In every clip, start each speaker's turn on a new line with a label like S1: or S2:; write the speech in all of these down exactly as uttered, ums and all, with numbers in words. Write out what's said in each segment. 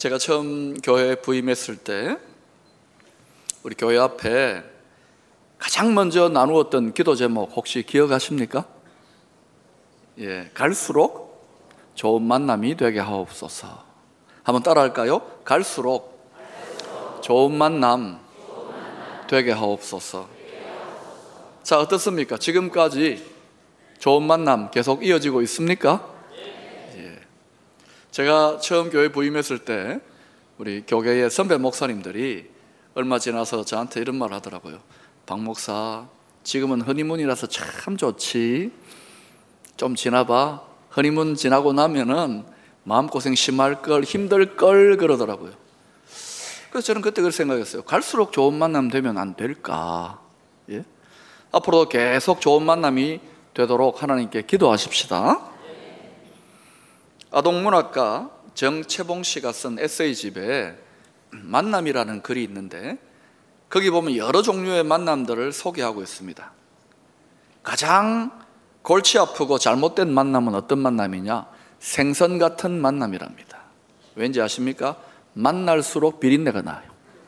S1: 제가 처음 교회에 부임했을 때 우리 교회 앞에 가장 먼저 나누었던 기도 제목 혹시 기억하십니까? 예, 갈수록 좋은 만남이 되게 하옵소서. 한번 따라할까요? 갈수록 좋은 만남 되게 하옵소서. 자, 어떻습니까? 지금까지 좋은 만남 계속 이어지고 있습니까? 예. 제가 처음 교회 부임했을 때 우리 교계의 선배 목사님들이 얼마 지나서 저한테 이런 말 하더라고요. 박 목사, 지금은 허니문이라서 참 좋지. 좀 지나봐. 허니문 지나고 나면은 마음고생 심할 걸, 힘들 걸 그러더라고요. 그래서 저는 그때 그렇게 생각했어요. 갈수록 좋은 만남 되면 안 될까? 예? 앞으로도 계속 좋은 만남이 되도록 하나님께 기도하십시다. 아동문학가 정채봉 씨가 쓴 에세이집에 만남이라는 글이 있는데 거기 보면 여러 종류의 만남들을 소개하고 있습니다. 가장 골치 아프고 잘못된 만남은 어떤 만남이냐? 생선 같은 만남이랍니다. 왠지 아십니까? 만날수록 비린내가 나요.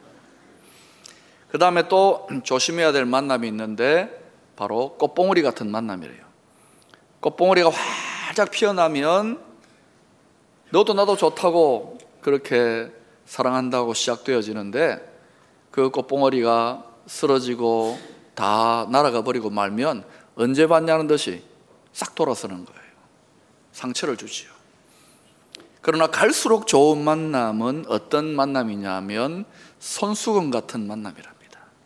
S1: 그 다음에 또 조심해야 될 만남이 있는데 바로 꽃봉오리 같은 만남이래요. 꽃봉오리가 활짝 피어나면 너도 나도 좋다고 그렇게 사랑한다고 시작되어지는데 그 꽃봉오리가 쓰러지고 다 날아가 버리고 말면 언제 봤냐는 듯이 싹 돌아서는 거예요. 상처를 주지요. 그러나 갈수록 좋은 만남은 어떤 만남이냐면 손수건 같은 만남이랍니다.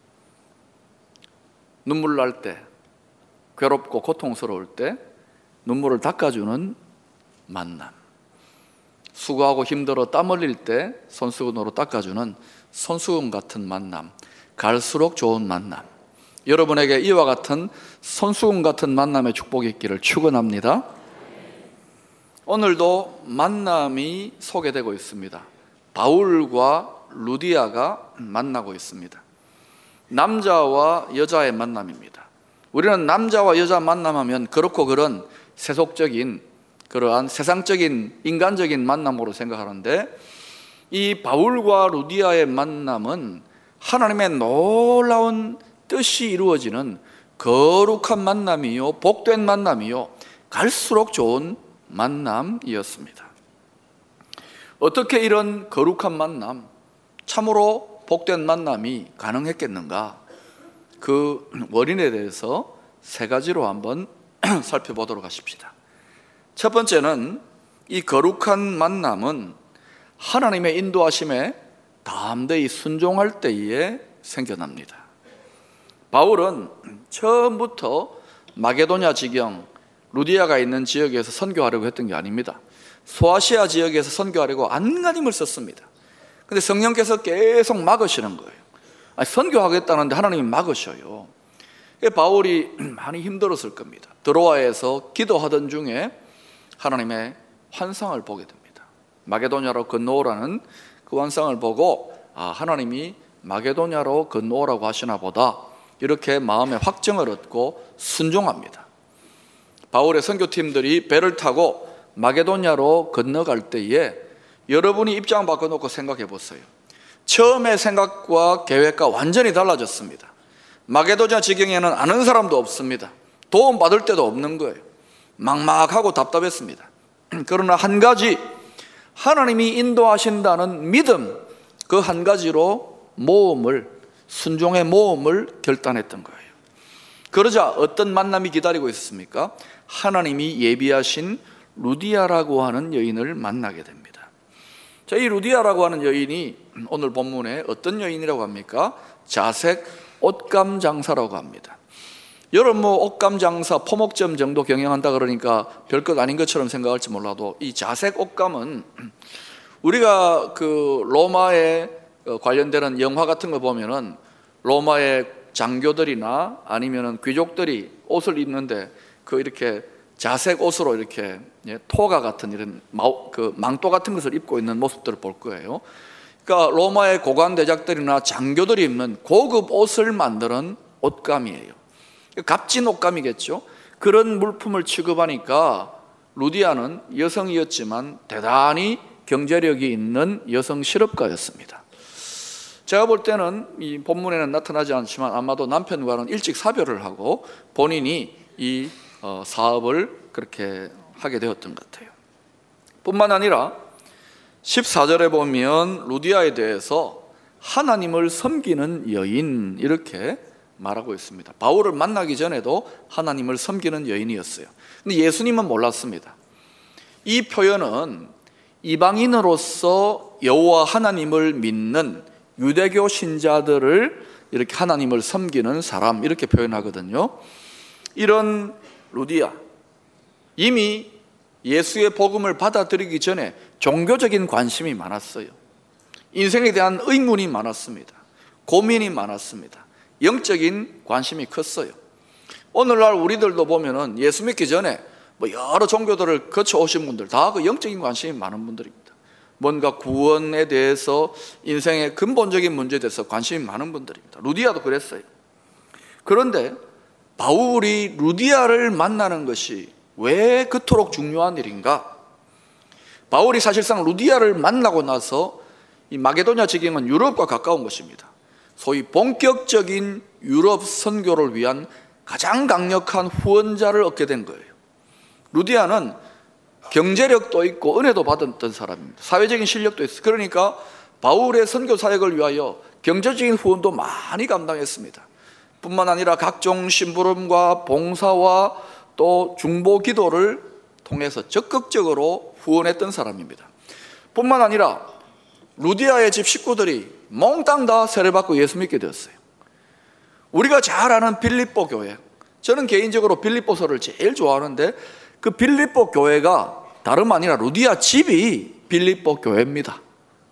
S1: 눈물 날 때, 괴롭고 고통스러울 때 눈물을 닦아주는 만남, 수고하고 힘들어 땀 흘릴 때 손수건으로 닦아주는 손수건 같은 만남, 갈수록 좋은 만남. 여러분에게 이와 같은 손수건 같은 만남의 축복이 있기를 축원합니다. 오늘도 만남이 소개되고 있습니다. 바울과 루디아가 만나고 있습니다. 남자와 여자의 만남입니다. 우리는 남자와 여자 만남하면 그렇고 그런 세속적인 그러한 세상적인 인간적인 만남으로 생각하는데 이 바울과 루디아의 만남은 하나님의 놀라운 뜻이 이루어지는 거룩한 만남이요, 복된 만남이요, 갈수록 좋은 만남이었습니다. 어떻게 이런 거룩한 만남, 참으로 복된 만남이 가능했겠는가? 그 원인에 대해서 세 가지로 한번 살펴보도록 하십시다. 첫 번째는 이 거룩한 만남은 하나님의 인도하심에 담대히 순종할 때에 생겨납니다. 바울은 처음부터 마게도냐 지경, 루디아가 있는 지역에서 선교하려고 했던 게 아닙니다. 소아시아 지역에서 선교하려고 안간힘을 썼습니다. 근데 성령께서 계속 막으시는 거예요. 아니, 선교하겠다는데 하나님이 막으셔요. 바울이 많이 힘들었을 겁니다. 드로아에서 기도하던 중에 하나님의 환상을 보게 됩니다. 마게도냐로 건너오라는 그 환상을 보고 아, 하나님이 마게도냐로 건너오라고 하시나 보다 이렇게 마음에 확정을 얻고 순종합니다. 바울의 선교팀들이 배를 타고 마게도냐로 건너갈 때에 여러분이 입장 바꿔놓고 생각해 보세요. 처음의 생각과 계획과 완전히 달라졌습니다. 마게도냐 지경에는 아는 사람도 없습니다. 도움 받을 데도 없는 거예요. 막막하고 답답했습니다. 그러나 한 가지, 하나님이 인도하신다는 믿음, 그 한 가지로 모험을, 순종의 모험을 결단했던 거예요. 그러자 어떤 만남이 기다리고 있었습니까? 하나님이 예비하신 루디아라고 하는 여인을 만나게 됩니다. 자, 이 루디아라고 하는 여인이 오늘 본문에 어떤 여인이라고 합니까? 자색 옷감 장사라고 합니다. 여러분 뭐 옷감 장사, 포목점 정도 경영한다 그러니까 별것 아닌 것처럼 생각할지 몰라도 이 자색 옷감은 우리가 그 로마에 관련되는 영화 같은 거 보면은 로마의 장교들이나 아니면은 귀족들이 옷을 입는데 그 이렇게 자색 옷으로 이렇게 토가 같은 이런 그 망토 같은 것을 입고 있는 모습들을 볼 거예요. 그러니까 로마의 고관 대작들이나 장교들이 입는 고급 옷을 만드는 옷감이에요. 값진 옷감이겠죠. 그런 물품을 취급하니까 루디아는 여성이었지만 대단히 경제력이 있는 여성 실업가였습니다. 제가 볼 때는 이 본문에는 나타나지 않지만 아마도 남편과는 일찍 사별을 하고 본인이 이 사업을 그렇게 하게 되었던 것 같아요. 뿐만 아니라 십사 절에 보면 루디아에 대해서 하나님을 섬기는 여인 이렇게 말하고 있습니다. 바울을 만나기 전에도 하나님을 섬기는 여인이었어요. 근데 예수님은 몰랐습니다. 이 표현은 이방인으로서 여호와 하나님을 믿는 유대교 신자들을 이렇게 하나님을 섬기는 사람 이렇게 표현하거든요. 이런 루디아, 이미 예수의 복음을 받아들이기 전에 종교적인 관심이 많았어요. 인생에 대한 의문이 많았습니다. 고민이 많았습니다. 영적인 관심이 컸어요. 오늘날 우리들도 보면은 예수 믿기 전에 뭐 여러 종교들을 거쳐오신 분들 다 그 영적인 관심이 많은 분들입니다. 뭔가 구원에 대해서 인생의 근본적인 문제에 대해서 관심이 많은 분들입니다. 루디아도 그랬어요. 그런데 바울이 루디아를 만나는 것이 왜 그토록 중요한 일인가? 바울이 사실상 루디아를 만나고 나서 이 마게도냐 지경은 유럽과 가까운 것입니다. 소위 본격적인 유럽 선교를 위한 가장 강력한 후원자를 얻게 된 거예요. 루디아는 경제력도 있고 은혜도 받았던 사람입니다. 사회적인 실력도 있어요. 그러니까 바울의 선교 사역을 위하여 경제적인 후원도 많이 감당했습니다. 뿐만 아니라 각종 심부름과 봉사와 또 중보 기도를 통해서 적극적으로 후원했던 사람입니다. 뿐만 아니라 루디아의 집 식구들이 몽땅 다 세례받고 예수 믿게 되었어요. 우리가 잘 아는 빌립보 교회, 저는 개인적으로 빌립보서를 제일 좋아하는데 그 빌립보 교회가 다름 아니라 루디아 집이 빌립보 교회입니다.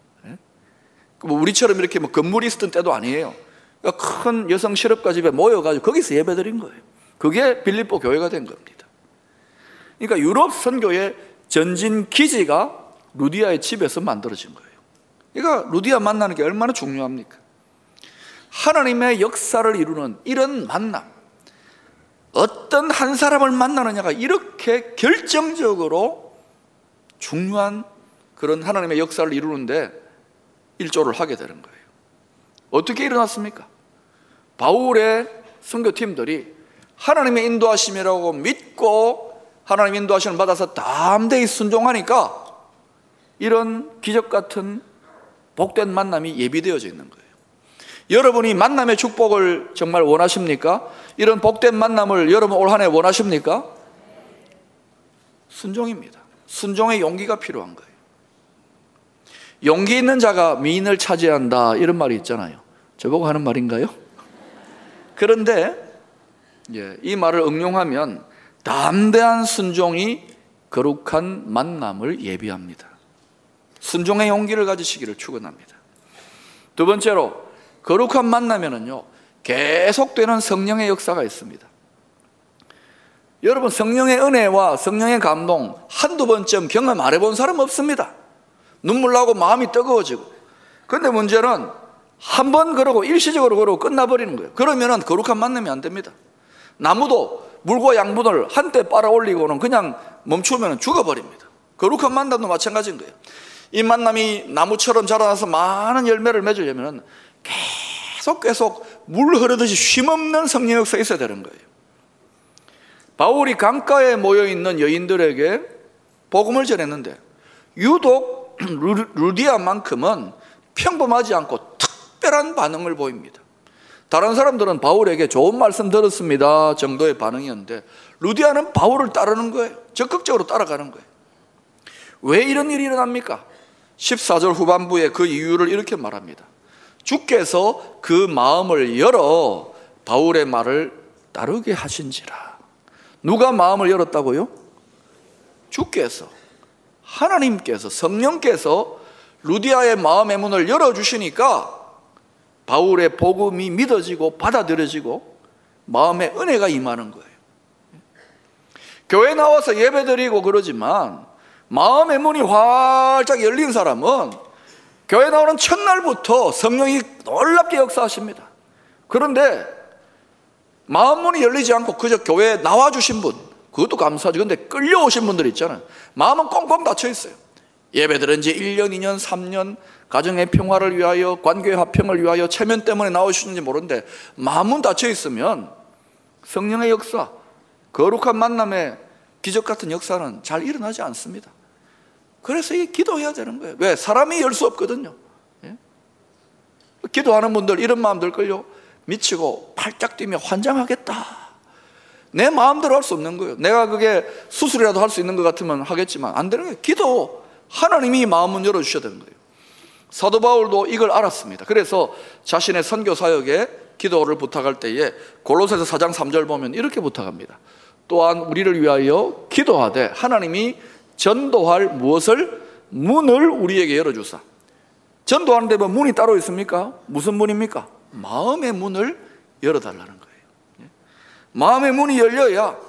S1: 뭐 우리처럼 이렇게 뭐 건물이 있었던 때도 아니에요. 그러니까 큰 여성 실업가 집에 모여가지고 거기서 예배드린 거예요. 그게 빌립보 교회가 된 겁니다. 그러니까 유럽 선교의 전진 기지가 루디아의 집에서 만들어진 거예요. 그러니까 루디아 만나는 게 얼마나 중요합니까? 하나님의 역사를 이루는 이런 만남, 어떤 한 사람을 만나느냐가 이렇게 결정적으로 중요한 그런 하나님의 역사를 이루는데 일조를 하게 되는 거예요. 어떻게 일어났습니까? 바울의 선교팀들이 하나님의 인도하심이라고 믿고 하나님 인도하심을 받아서 담대히 순종하니까 이런 기적 같은 복된 만남이 예비되어져 있는 거예요. 여러분이 만남의 축복을 정말 원하십니까? 이런 복된 만남을 여러분 올 한 해 원하십니까? 순종입니다. 순종의 용기가 필요한 거예요. 용기 있는 자가 미인을 차지한다 이런 말이 있잖아요. 저보고 하는 말인가요? 그런데 예, 이 말을 응용하면 담대한 순종이 거룩한 만남을 예비합니다. 순종의 용기를 가지시기를 축원합니다. 두 번째로 거룩한 만나면은요 계속되는 성령의 역사가 있습니다. 여러분 성령의 은혜와 성령의 감동 한두 번쯤 경험 안 해본 사람 없습니다. 눈물 나고 마음이 뜨거워지고. 그런데 문제는 한 번 그러고 일시적으로 그러고 끝나버리는 거예요. 그러면은 거룩한 만남이 안 됩니다. 나무도 물과 양분을 한때 빨아 올리고는 그냥 멈추면 죽어버립니다. 거룩한 만남도 마찬가지인 거예요. 이 만남이 나무처럼 자라나서 많은 열매를 맺으려면 계속 계속 물 흐르듯이 쉼없는 성령 역사가 있어야 되는 거예요. 바울이 강가에 모여있는 여인들에게 복음을 전했는데 유독 루디아만큼은 평범하지 않고 특별한 반응을 보입니다. 다른 사람들은 바울에게 좋은 말씀 들었습니다 정도의 반응이었는데 루디아는 바울을 따르는 거예요. 적극적으로 따라가는 거예요. 왜 이런 일이 일어납니까? 십사 절 후반부에 그 이유를 이렇게 말합니다. 주께서 그 마음을 열어 바울의 말을 따르게 하신지라. 누가 마음을 열었다고요? 주께서, 하나님께서, 성령께서 루디아의 마음의 문을 열어주시니까 바울의 복음이 믿어지고 받아들여지고 마음의 은혜가 임하는 거예요. 교회 나와서 예배드리고 그러지만 마음의 문이 활짝 열린 사람은 교회 나오는 첫날부터 성령이 놀랍게 역사하십니다. 그런데 마음 문이 열리지 않고 그저 교회에 나와주신 분, 그것도 감사하죠. 그런데 끌려오신 분들 있잖아요. 마음은 꽁꽁 닫혀 있어요. 예배드린 지 일 년, 이 년, 삼 년 가정의 평화를 위하여, 관계의 화평을 위하여 체면 때문에 나오시는지 모르는데 마음은 닫혀 있으면 성령의 역사, 거룩한 만남의 기적 같은 역사는 잘 일어나지 않습니다. 그래서 이 기도해야 되는 거예요. 왜? 사람이 열 수 없거든요. 예? 기도하는 분들 이런 마음 들걸요. 미치고 팔짝 뛰며 환장하겠다. 내 마음대로 할 수 없는 거예요. 내가 그게 수술이라도 할 수 있는 것 같으면 하겠지만 안 되는 거예요. 기도, 하나님이 마음을 열어주셔야 되는 거예요. 사도 바울도 이걸 알았습니다. 그래서 자신의 선교 사역에 기도를 부탁할 때에 골로새서 사 장 삼 절 보면 이렇게 부탁합니다. 또한 우리를 위하여 기도하되 하나님이 전도할 무엇을? 문을 우리에게 열어주사. 전도하는 데 뭐 문이 따로 있습니까? 무슨 문입니까? 마음의 문을 열어달라는 거예요. 마음의 문이 열려야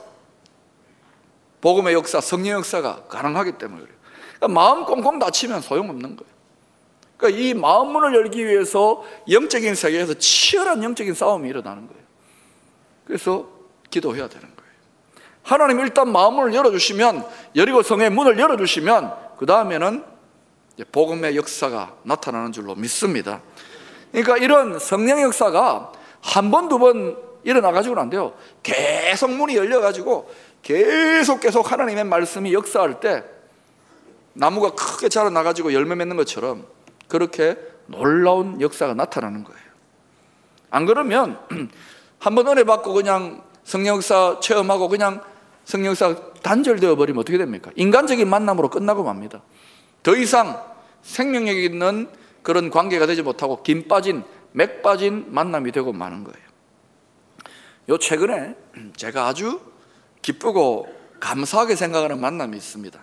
S1: 복음의 역사, 성령 역사가 가능하기 때문에 그래요. 그러니까 마음 꽁꽁 닫히면 소용없는 거예요. 그러니까 이 마음 문을 열기 위해서 영적인 세계에서 치열한 영적인 싸움이 일어나는 거예요. 그래서 기도해야 되는 거예요. 하나님 일단 마음을 열어주시면, 여리고 성의 문을 열어주시면 그 다음에는 복음의 역사가 나타나는 줄로 믿습니다. 그러니까 이런 성령의 역사가 한 번, 두 번 일어나가지고는 안 돼요. 계속 문이 열려가지고 계속 계속 하나님의 말씀이 역사할 때 나무가 크게 자라나가지고 열매 맺는 것처럼 그렇게 놀라운 역사가 나타나는 거예요. 안 그러면 한 번 은혜 받고 그냥 성령 역사 체험하고 그냥 성령 역사 단절되어 버리면 어떻게 됩니까? 인간적인 만남으로 끝나고 맙니다. 더 이상 생명력 있는 그런 관계가 되지 못하고 김 빠진, 맥 빠진 만남이 되고 마는 거예요. 요 최근에 제가 아주 기쁘고 감사하게 생각하는 만남이 있습니다.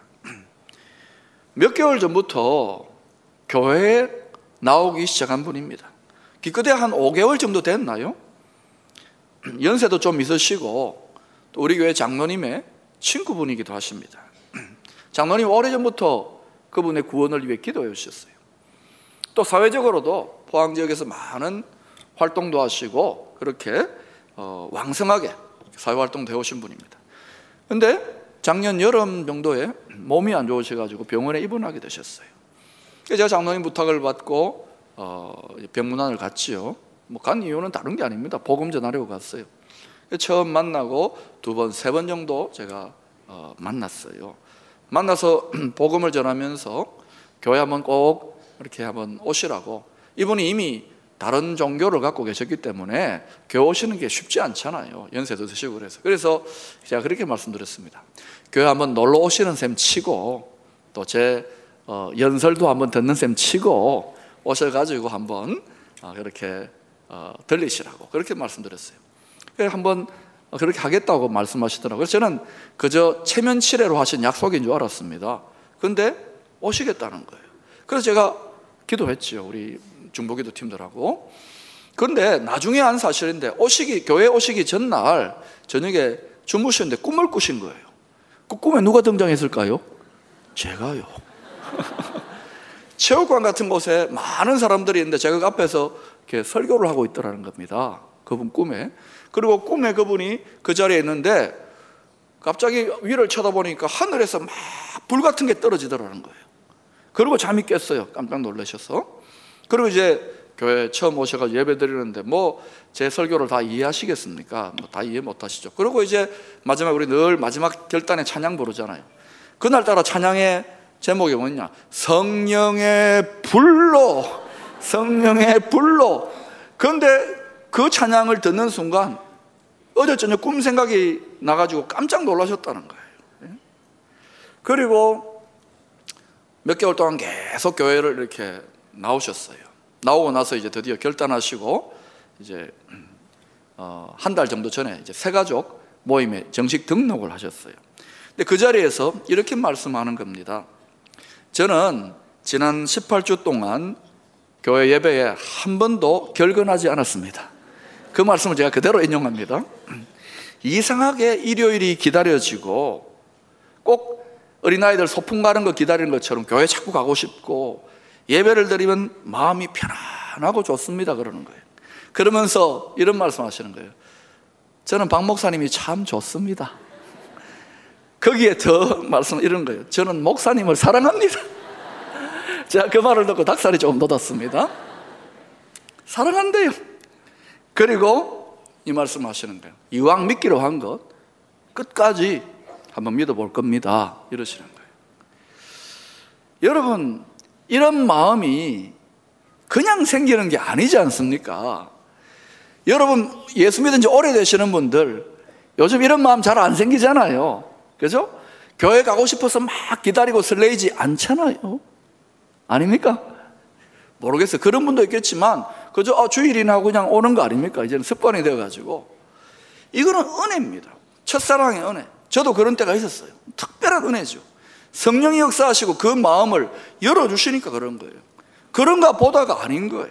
S1: 몇 개월 전부터 교회에 나오기 시작한 분입니다. 기껏해 한 오 개월 정도 됐나요? 연세도 좀 있으시고 또 우리 교회 장로님의 친구분이기도 하십니다. 장로님 오래전부터 그분의 구원을 위해 기도해 주셨어요. 또 사회적으로도 포항 지역에서 많은 활동도 하시고 그렇게 어, 왕성하게 사회활동도 해오신 분입니다. 그런데 작년 여름 정도에 몸이 안 좋으셔가지고 병원에 입원하게 되셨어요. 그래서 제가 장로님 부탁을 받고 어, 병문안을 갔지요. 뭐 간 이유는 다른 게 아닙니다. 복음 전하려고 갔어요. 처음 만나고 두 번, 세 번 정도 제가 어, 만났어요. 만나서 복음을 전하면서 교회 한번 꼭 이렇게 한번 오시라고. 이분이 이미 다른 종교를 갖고 계셨기 때문에 교회 오시는 게 쉽지 않잖아요. 연세도 드시고 그래서. 그래서 제가 그렇게 말씀드렸습니다. 교회 한번 놀러 오시는 셈 치고 또 제 어, 연설도 한번 듣는 셈 치고 오셔가지고 한번 어, 그렇게 어, 들리시라고 그렇게 말씀드렸어요. 그래서 한번 그렇게 하겠다고 말씀하시더라고요. 그래서 저는 그저 체면 치레로 하신 약속인 줄 알았습니다. 그런데 오시겠다는 거예요. 그래서 제가 기도했죠. 우리 중보기도 팀들하고. 그런데 나중에 한 사실인데 오시기 교회 오시기 전날 저녁에 주무셨는데 꿈을 꾸신 거예요. 그 꿈에 누가 등장했을까요? 제가요. 체육관 같은 곳에 많은 사람들이 있는데 제가 그 앞에서 이렇게 설교를 하고 있더라는 겁니다. 그분 꿈에. 그리고 꿈에 그분이 그 자리에 있는데 갑자기 위를 쳐다보니까 하늘에서 막 불 같은 게 떨어지더라는 거예요. 그리고 잠이 깼어요. 깜짝 놀라셔서. 그리고 이제 교회 처음 오셔가지고 예배 드리는데 뭐 제 설교를 다 이해하시겠습니까? 뭐 다 이해 못 하시죠. 그리고 이제 마지막 우리 늘 마지막 결단에 찬양 부르잖아요. 그날따라 찬양의 제목이 뭐냐? 성령의 불로, 성령의 불로. 그런데 그 찬양을 듣는 순간 어제 저녁 꿈 생각이 나가지고 깜짝 놀라셨다는 거예요. 그리고 몇 개월 동안 계속 교회를 이렇게 나오셨어요. 나오고 나서 이제 드디어 결단하시고 이제 어, 한 달 정도 전에 이제 새가족 모임에 정식 등록을 하셨어요. 근데 그 자리에서 이렇게 말씀하는 겁니다. 저는 지난 십팔 주 동안 교회 예배에 한 번도 결근하지 않았습니다. 그 말씀을 제가 그대로 인용합니다. 이상하게 일요일이 기다려지고 꼭 어린아이들 소풍 가는 거 기다리는 것처럼 교회 자꾸 가고 싶고 예배를 드리면 마음이 편안하고 좋습니다 그러는 거예요. 그러면서 이런 말씀 하시는 거예요. 저는 박 목사님이 참 좋습니다. 거기에 더 말씀 이런 거예요. 저는 목사님을 사랑합니다. 제가 그 말을 듣고 닭살이 조금 돋았습니다. 사랑한대요. 그리고 이 말씀 하시는 거예요. 이왕 믿기로 한 것 끝까지 한번 믿어볼 겁니다, 이러시는 거예요. 여러분, 이런 마음이 그냥 생기는 게 아니지 않습니까? 여러분, 예수 믿은 지 오래되시는 분들 요즘 이런 마음 잘 안 생기잖아요. 그죠? 교회 가고 싶어서 막 기다리고 설레이지 않잖아요. 아닙니까? 모르겠어요. 그런 분도 있겠지만 그저 아, 주일이나 그냥 오는 거 아닙니까? 이제는 습관이 되어가지고. 이거는 은혜입니다. 첫사랑의 은혜. 저도 그런 때가 있었어요. 특별한 은혜죠. 성령이 역사하시고 그 마음을 열어주시니까 그런 거예요. 그런가 보다가 아닌 거예요.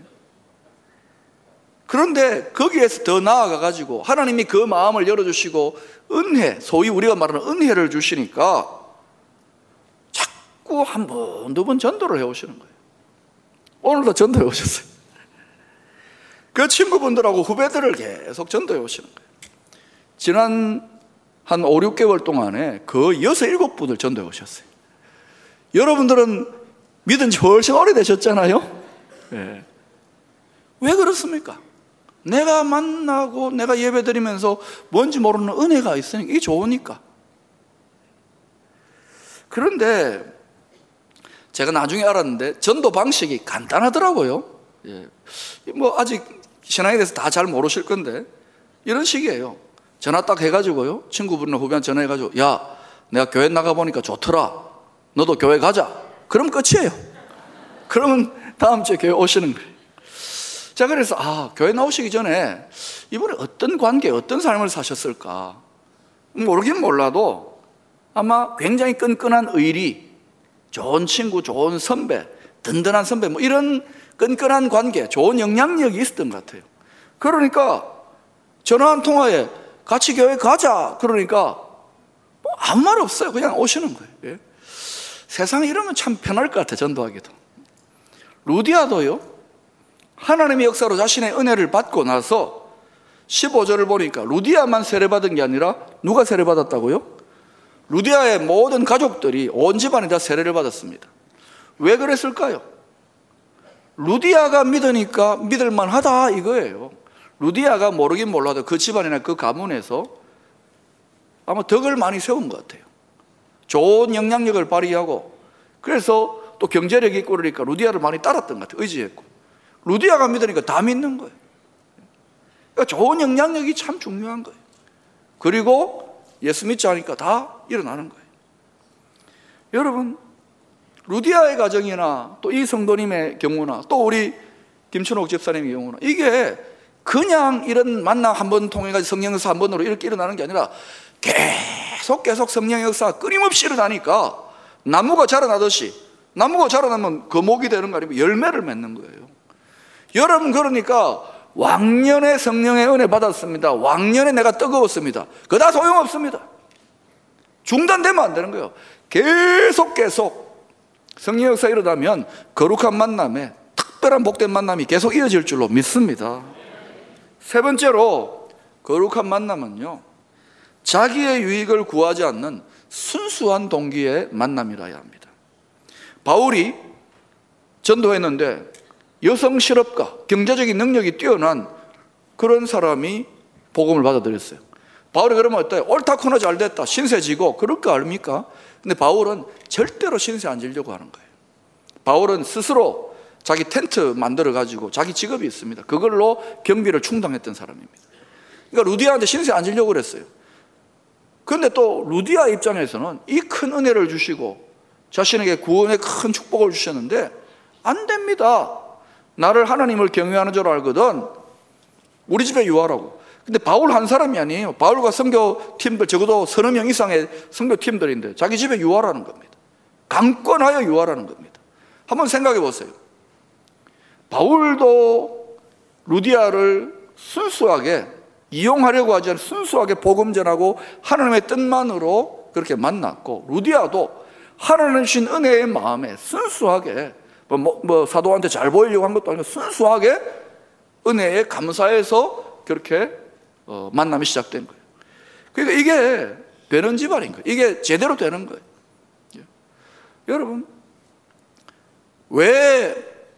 S1: 그런데 거기에서 더 나아가가지고 하나님이 그 마음을 열어주시고 은혜, 소위 우리가 말하는 은혜를 주시니까 자꾸 한 번, 두 번 전도를 해오시는 거예요. 오늘도 전도해 오셨어요. 그 친구분들하고 후배들을 계속 전도해 오시는 거예요. 지난 한 오, 육 개월 동안에 그 여섯, 일곱 분을 전도해 오셨어요. 여러분들은 믿은 지 훨씬 오래되셨잖아요. 네. 왜 그렇습니까? 내가 만나고 내가 예배 드리면서 뭔지 모르는 은혜가 있으니까, 이게 좋으니까. 그런데 제가 나중에 알았는데 전도 방식이 간단하더라고요. 예. 뭐 아직 신앙에 대해서 다 잘 모르실 건데 이런 식이에요. 전화 딱 해가지고요, 친구분이나 후배한테 전화해가지고 야, 내가 교회 나가보니까 좋더라, 너도 교회 가자. 그럼 끝이에요. 그러면 다음 주에 교회 오시는 거예요. 자, 그래서 아, 교회 나오시기 전에 이분이 어떤 관계, 어떤 삶을 사셨을까 모르긴 몰라도 아마 굉장히 끈끈한 의리, 좋은 친구, 좋은 선배, 든든한 선배, 뭐 이런 끈끈한 관계, 좋은 영향력이 있었던 것 같아요. 그러니까 전화 한 통화에 같이 교회 가자 그러니까 뭐 아무 말 없어요. 그냥 오시는 거예요. 예? 세상에 이러면 참 편할 것 같아요, 전도하기도. 루디아도요, 하나님의 역사로 자신의 은혜를 받고 나서 십오 절을 보니까 루디아만 세례받은 게 아니라 누가 세례받았다고요? 루디아의 모든 가족들이, 온 집안이 다 세례를 받았습니다. 왜 그랬을까요? 루디아가 믿으니까 믿을만하다 이거예요. 루디아가 모르긴 몰라도 그 집안이나 그 가문에서 아마 덕을 많이 세운 것 같아요. 좋은 영향력을 발휘하고, 그래서 또 경제력이 있고 그러니까 루디아를 많이 따랐던 것 같아요. 의지했고. 루디아가 믿으니까 다 믿는 거예요. 그러니까 좋은 영향력이 참 중요한 거예요. 그리고 예수 믿지 않으니까 다 일어나는 거예요. 여러분, 루디아의 가정이나 또 이 성도님의 경우나 또 우리 김춘옥 집사님의 경우나 이게 그냥 이런 만남 한 번 통해가지고 성령 역사 한 번으로 이렇게 일어나는 게 아니라 계속 계속 성령 역사가 끊임없이 일어나니까 나무가 자라나듯이, 나무가 자라나면 거목이 되는 거 아니면 열매를 맺는 거예요. 여러분, 그러니까 왕년에 성령의 은혜 받았습니다, 왕년에 내가 뜨거웠습니다, 그거 다 소용없습니다. 중단되면 안 되는 거예요. 계속 계속 성령 역사 일어나면 거룩한 만남에, 특별한 복된 만남이 계속 이어질 줄로 믿습니다. 세 번째로, 거룩한 만남은요, 자기의 유익을 구하지 않는 순수한 동기의 만남이라야 합니다. 바울이 전도했는데 여성 실업가, 경제적인 능력이 뛰어난 그런 사람이 복음을 받아들였어요. 바울이 그러면 어때요? 옳다코나 잘됐다, 신세지고 그럴 거 아닙니까? 근데 바울은 절대로 신세 안 지려고 하는 거예요. 바울은 스스로 자기 텐트 만들어가지고 자기 직업이 있습니다. 그걸로 경비를 충당했던 사람입니다. 그러니까 루디아한테 신세 안 지려고 그랬어요. 그런데 또 루디아 입장에서는 이 큰 은혜를 주시고 자신에게 구원의 큰 축복을 주셨는데 안 됩니다. 나를 하나님을 경외하는 줄 알거든 우리 집에 유하라고. 근데 바울 한 사람이 아니에요. 바울과 선교팀들 적어도 서너 명 이상의 선교팀들인데 자기 집에 유하라는 겁니다. 강권하여 유하라는 겁니다. 한번 생각해 보세요. 바울도 루디아를 순수하게 이용하려고 하지 않고 순수하게 복음 전하고 하나님의 뜻만으로 그렇게 만났고, 루디아도 하나님 주신 은혜의 마음에 순수하게 뭐, 뭐, 뭐 사도한테 잘 보이려고 한 것도 아니고 순수하게 은혜에 감사해서 그렇게 어, 만남이 시작된 거예요. 그러니까 이게 되는 집안인 거예요. 이게 제대로 되는 거예요. 예. 여러분, 왜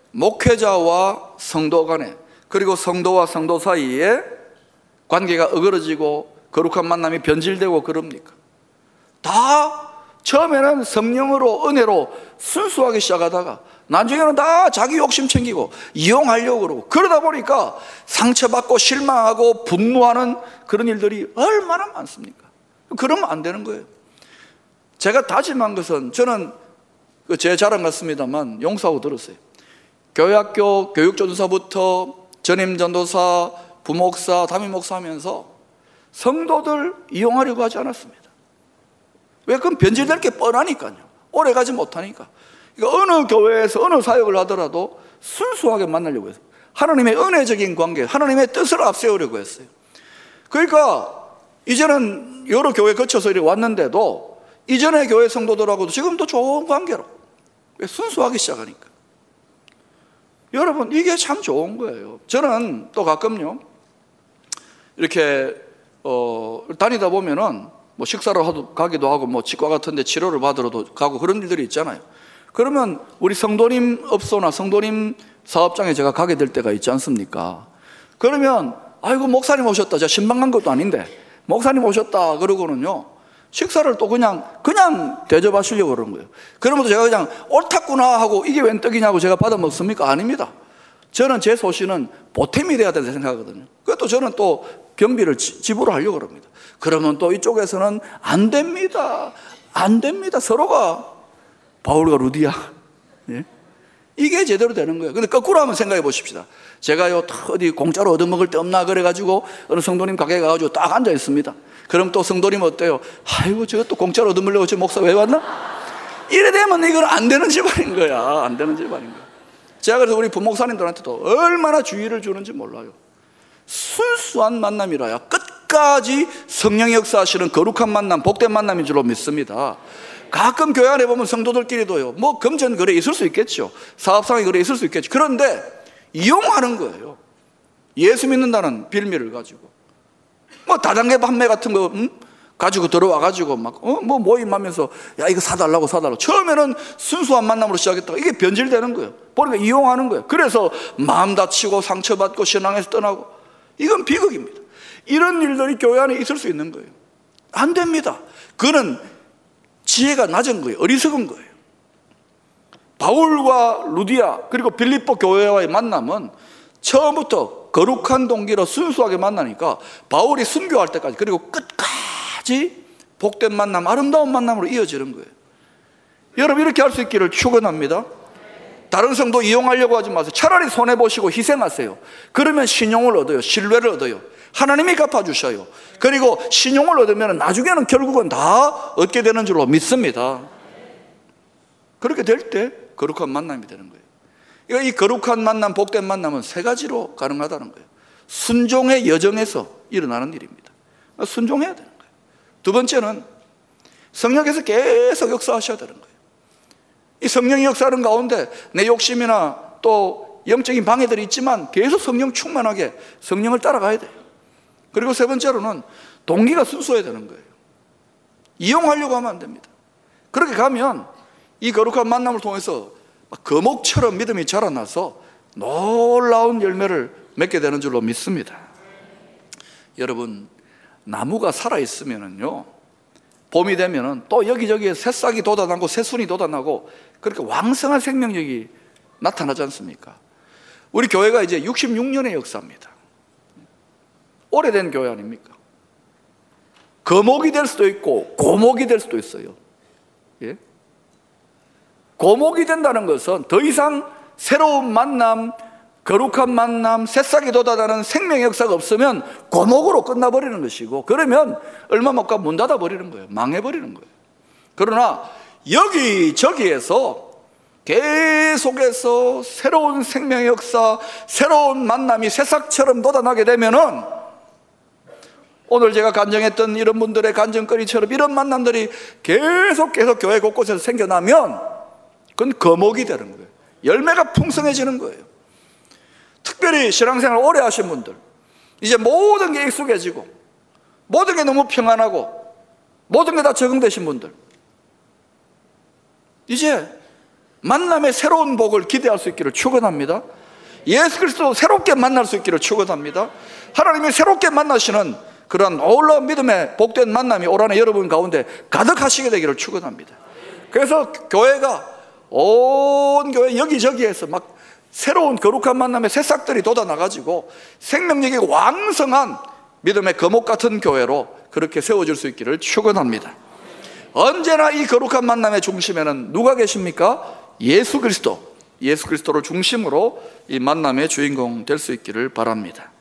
S1: 목회자와 성도 간에, 그리고 성도와 성도 사이에 관계가 어그러지고 거룩한 만남이 변질되고 그럽니까? 다 처음에는 성령으로, 은혜로 순수하게 시작하다가 나중에는 다 자기 욕심 챙기고 이용하려고 그러고, 그러다 보니까 상처받고 실망하고 분노하는 그런 일들이 얼마나 많습니까? 그러면 안 되는 거예요. 제가 다짐한 것은, 저는 제 자랑 같습니다만 용서하고 들었어요. 교회학교 교육전도사부터 전임 전도사, 부목사, 담임목사 하면서 성도들 이용하려고 하지 않았습니다. 왜? 그건 변질될 게 뻔하니까요. 오래가지 못하니까. 그러니까 어느 교회에서 어느 사역을 하더라도 순수하게 만나려고 했어요. 하나님의 은혜적인 관계, 하나님의 뜻을 앞세우려고 했어요. 그러니까 이제는 여러 교회 거쳐서 이렇게 왔는데도 이전의 교회 성도들하고도 지금도 좋은 관계로, 왜? 순수하기 시작하니까. 여러분, 이게 참 좋은 거예요. 저는 또 가끔요, 이렇게 어, 다니다 보면은 뭐 식사를 하도 가기도 하고, 뭐 치과 같은 데 치료를 받으러도 가고 그런 일들이 있잖아요. 그러면 우리 성도님 업소나 성도님 사업장에 제가 가게 될 때가 있지 않습니까? 그러면 아이고 목사님 오셨다, 제가 신방 간 것도 아닌데 목사님 오셨다 그러고는요, 식사를 또 그냥 그냥 대접하시려고 그러는 거예요. 그러면 제가 그냥 옳았구나 하고 이게 웬 떡이냐고 제가 받아 먹습니까? 아닙니다. 저는 제 소신은 보탬이 돼야 된다 생각하거든요. 그것도 저는 또 경비를 지불을 하려고 합니다. 그러면 또 이쪽에서는 안 됩니다, 안 됩니다. 서로가 바울과 루디아, 예? 이게 제대로 되는 거예요. 근데 거꾸로 한번 생각해 보십시다. 제가요 어디 공짜로 얻어먹을 데 없나 그래가지고 어느 성도님 가게에 가가지고 딱 앉아 있습니다. 그럼 또 성도님 어때요? 아이고 저것도 공짜로 얻어먹으려고 저 목사 왜 왔나? 이래 되면 이건 안 되는 집안인 거야. 안 되는 집안인 거야. 제가 그래서 우리 부목사님들한테도 얼마나 주의를 주는지 몰라요. 순수한 만남이라야 끝까지 성령의 역사하시는 거룩한 만남, 복된 만남인 줄로 믿습니다. 가끔 교회 안에 보면 성도들끼리도요, 뭐 금전 거래 있을 수 있겠죠, 사업상의 거래 있을 수 있겠죠. 그런데 이용하는 거예요. 예수 믿는다는 빌미를 가지고 뭐 다단계 판매 같은 거 음? 가지고 들어와가지고 막 어? 뭐 모임하면서 야 이거 사달라고 사달라고. 처음에는 순수한 만남으로 시작했다가 이게 변질되는 거예요. 보니까 이용하는 거예요. 그래서 마음 다치고 상처받고 신앙에서 떠나고, 이건 비극입니다. 이런 일들이 교회 안에 있을 수 있는 거예요. 안 됩니다. 그는 지혜가 낮은 거예요. 어리석은 거예요. 바울과 루디아 그리고 빌립보 교회와의 만남은 처음부터 거룩한 동기로 순수하게 만나니까 바울이 순교할 때까지, 그리고 끝까지 복된 만남, 아름다운 만남으로 이어지는 거예요. 여러분, 이렇게 할 수 있기를 축원합니다. 다른 성도 이용하려고 하지 마세요. 차라리 손해보시고 희생하세요. 그러면 신용을 얻어요. 신뢰를 얻어요. 하나님이 갚아주셔요. 그리고 신용을 얻으면 나중에는 결국은 다 얻게 되는 줄로 믿습니다. 그렇게 될 때 거룩한 만남이 되는 거예요. 이 거룩한 만남, 복된 만남은 세 가지로 가능하다는 거예요. 순종의 여정에서 일어나는 일입니다. 순종해야 되는 거예요. 두 번째는 성령께서 계속 역사하셔야 되는 거예요. 이 성령이 역사하는 가운데 내 욕심이나 또 영적인 방해들이 있지만 계속 성령 충만하게 성령을 따라가야 돼요. 그리고 세 번째로는 동기가 순수해야 되는 거예요. 이용하려고 하면 안 됩니다. 그렇게 가면 이 거룩한 만남을 통해서 거목처럼 믿음이 자라나서 놀라운 열매를 맺게 되는 줄로 믿습니다. 여러분, 나무가 살아있으면요, 봄이 되면은 또 여기저기에 새싹이 돋아나고 새순이 돋아나고 그렇게 왕성한 생명력이 나타나지 않습니까? 우리 교회가 이제 육십육 년의 역사입니다. 오래된 교회 아닙니까? 거목이 될 수도 있고 고목이 될 수도 있어요. 예? 고목이 된다는 것은 더 이상 새로운 만남, 거룩한 만남, 새싹이 돋아나는 생명의 역사가 없으면 고목으로 끝나버리는 것이고, 그러면 얼마 못 가 문 닫아버리는 거예요. 망해버리는 거예요. 그러나 여기저기에서 계속해서 새로운 생명의 역사, 새로운 만남이 새싹처럼 돋아나게 되면은, 오늘 제가 간증했던 이런 분들의 간증거리처럼 이런 만남들이 계속 계속 교회 곳곳에서 생겨나면 그건 거목이 되는 거예요. 열매가 풍성해지는 거예요. 특별히 신앙생활 오래 하신 분들, 이제 모든 게 익숙해지고 모든 게 너무 평안하고 모든 게 다 적응되신 분들, 이제 만남의 새로운 복을 기대할 수 있기를 축원합니다. 예수 그리스도 새롭게 만날 수 있기를 축원합니다. 하나님이 새롭게 만나시는 그런 놀라운 믿음의 복된 만남이 올 한해 여러분 가운데 가득하시게 되기를 축원합니다. 그래서 교회가 온 교회 여기저기에서 막 새로운 거룩한 만남의 새싹들이 돋아나가지고 생명력이 왕성한 믿음의 거목 같은 교회로 그렇게 세워질 수 있기를 축원합니다. 언제나 이 거룩한 만남의 중심에는 누가 계십니까? 예수 그리스도, 예수 그리스도를 중심으로 이 만남의 주인공 될 수 있기를 바랍니다.